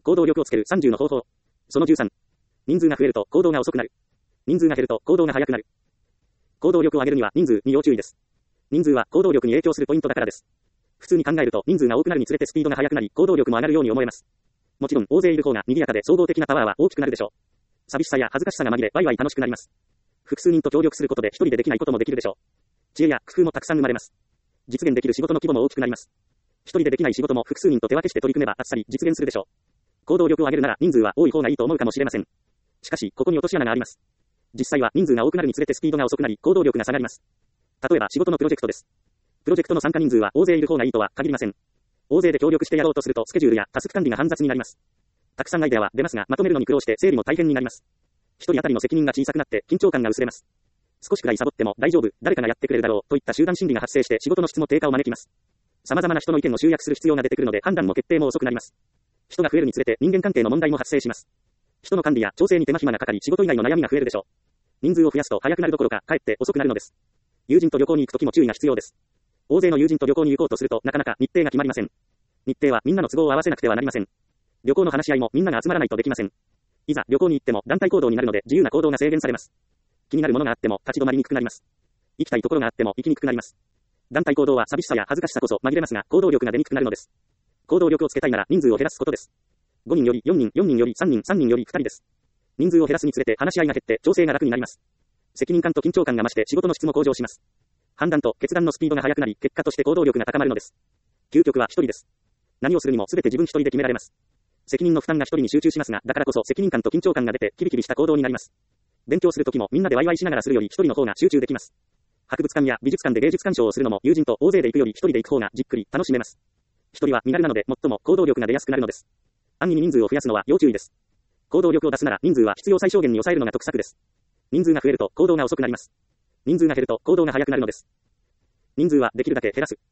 行動力をつける30の方法。その13。人数が増えると行動が遅くなる。人数が減ると行動が早くなる。行動力を上げるには人数に要注意です。人数は行動力に影響するポイントだからです。普通に考えると人数が多くなるにつれてスピードが速くなり行動力も上がるように思えます。もちろん大勢いる方が賑やかで総合的なパワーは大きくなるでしょう。寂しさや恥ずかしさが紛れワイワイ楽しくなります。複数人と協力することで一人でできないこともできるでしょう。知恵や工夫もたくさん生まれます。実現できる仕事の規模も大きくなります。一人でできない仕事も複数人と手分けして取り組めばあっさり実現するでしょう。行動力を上げるなら人数は多い方がいいと思うかもしれません。しかしここに落とし穴があります。実際は人数が多くなるにつれてスピードが遅くなり行動力が下がります。例えば仕事のプロジェクトです。プロジェクトの参加人数は大勢いる方がいいとは限りません。大勢で協力してやろうとするとスケジュールやタスク管理が煩雑になります。たくさんアイデアは出ますがまとめるのに苦労して整理も大変になります。一人当たりの責任が小さくなって緊張感が薄れます。少しくらいサボっても大丈夫、誰かがやってくれるだろうといった集団心理が発生して仕事の質も低下を招きます。様々な人の意見を集約する必要が出てくるので判断も決定も遅くなります。人が増えるにつれて人間関係の問題も発生します。人の管理や調整に手間暇がかかり仕事以外の悩みが増えるでしょう。人数を増やすと早くなるどころかかえって遅くなるのです。友人と旅行に行くときも注意が必要です。大勢の友人と旅行に行こうとするとなかなか日程が決まりません。日程はみんなの都合を合わせなくてはなりません。旅行の話し合いもみんなが集まらないとできません。いざ旅行に行っても団体行動になるので自由な行動が制限されます。気になるものがあっても立ち止まりにくくなります。行きたいところがあっても行きにくくなります。団体行動は寂しさや恥ずかしさこそ紛れますが行動力が出にくくなるのです。行動力をつけたいなら人数を減らすことです。5人より4人、4人より3人、3人より2人です。人数を減らすにつれて話し合いが減って調整が楽になります。責任感と緊張感が増して仕事の質も向上します。判断と決断のスピードが速くなり結果として行動力が高まるのです。究極は一人です。何をするにも全て自分一人で決められます。責任の負担が一人に集中しますが、だからこそ責任感と緊張感が出てキビキビした行動になります。勉強するときもみんなでワイワイしながらするより一人の方が集中できます。博物館や美術館で芸術鑑賞をするのも友人と大勢で行くより一人で行く方がじっくり楽しめます。一人は身軽なので最も行動力が出やすくなるのです。安易に人数を増やすのは要注意です。行動力を出すなら人数は必要最小限に抑えるのが得策です。人数が増えると行動が遅くなります。人数が減ると行動が速くなるのです。人数はできるだけ減らす。